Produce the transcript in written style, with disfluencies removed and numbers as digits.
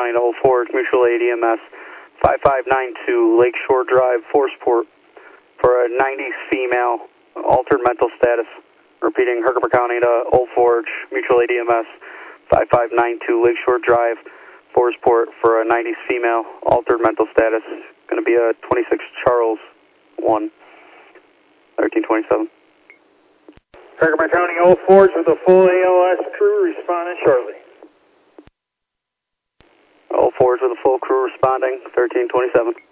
County to Old Forge, mutual aid EMS 5592 Lakeshore Drive, Forceport, for a 90s female, altered mental status. Repeating, Herkimer County to Old Forge, mutual aid EMS 5592 Lakeshore Drive, Forceport, for a 90s female, altered mental status. Going to be a 26 Charles 1, 1327. Herkimer County, Old Forge with a full ALS crew responding shortly. Old Forge with a full crew responding, 1327.